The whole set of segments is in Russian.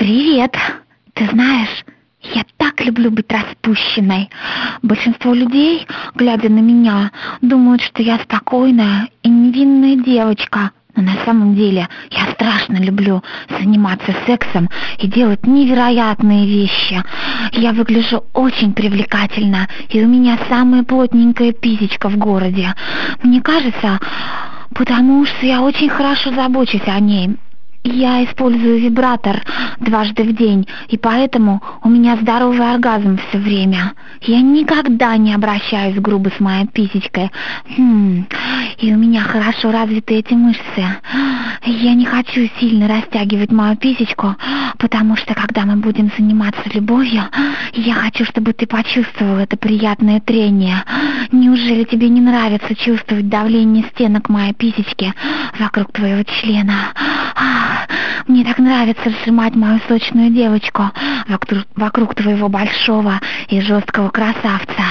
Привет! Ты знаешь, я так люблю быть распущенной. Большинство людей, глядя на меня, думают, что я спокойная и невинная девочка. Но на самом деле я страшно люблю заниматься сексом и делать невероятные вещи. Я выгляжу очень привлекательно, и у меня самая плотненькая писечка в городе. Мне кажется, потому что я очень хорошо забочусь о ней. Я использую вибратор дважды в день, и поэтому у меня здоровый оргазм все время. Я никогда не обращаюсь грубо с моей писечкой. И у меня хорошо развиты эти мышцы. Я не хочу сильно растягивать мою писечку, потому что когда мы будем заниматься любовью, я хочу, чтобы ты почувствовал это приятное трение. Неужели тебе не нравится чувствовать давление стенок моей писечки вокруг твоего члена? Мне так нравится сжимать мою сочную девочку вокруг твоего большого и жесткого красавца.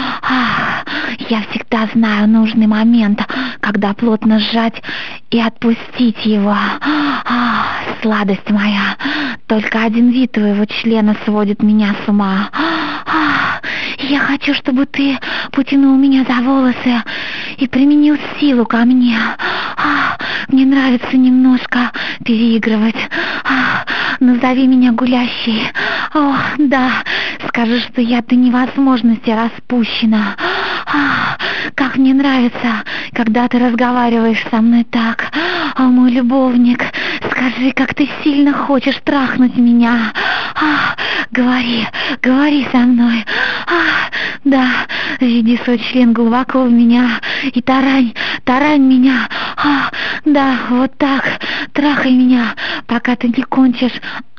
Я всегда знаю нужный момент, когда плотно сжать и отпустить его. Сладость моя, только один вид твоего члена сводит меня с ума. Я хочу, чтобы ты потянул меня за волосы и применил силу ко мне. Мне нравится немножко переигрывать. Назови меня гулящей. О, да, скажи, что я до невозможности распущена. Как мне нравится, когда ты разговариваешь со мной так. О, мой любовник, скажи, как ты сильно хочешь трахнуть меня. Говори со мной. Да, введи свой член глубоко в меня и тарань меня. Да, вот так, трахай меня, пока ты не кончишь.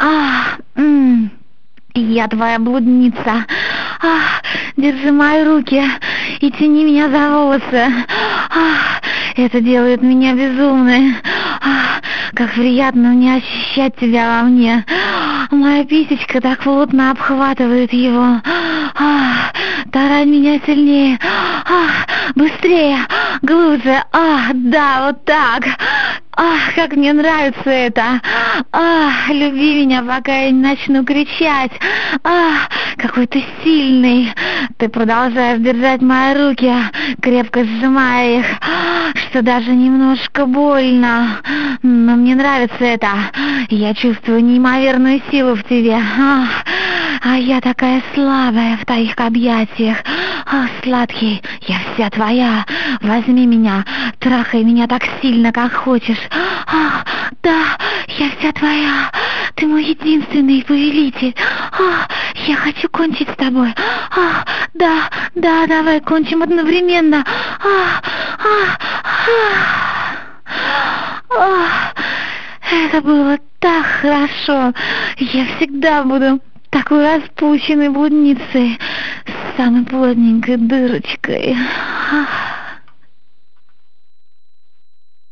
Я твоя блудница. Держи мои руки и тяни меня за волосы. Это делает меня безумной. Как приятно мне ощущать тебя во мне. Моя писечка так плотно обхватывает его. Тарань меня сильнее. Быстрее, глубже. Да, вот так. Как мне нравится это. Люби меня, пока я не начну кричать. Какой ты сильный. Ты продолжаешь держать мои руки, крепко сжимая их, что даже немножко больно. Но мне нравится это. Я чувствую неимоверную силу в тебе. Я такая слабая в твоих объятиях. Сладкий, я вся твоя. Возьми меня, трахай меня так сильно, как хочешь. Да, я вся твоя. Ты мой единственный повелитель. Я хочу кончить с тобой. Да, давай кончим одновременно. Это было так хорошо. Я всегда буду такой распущенной блудницей с самой плотненькой дырочкой.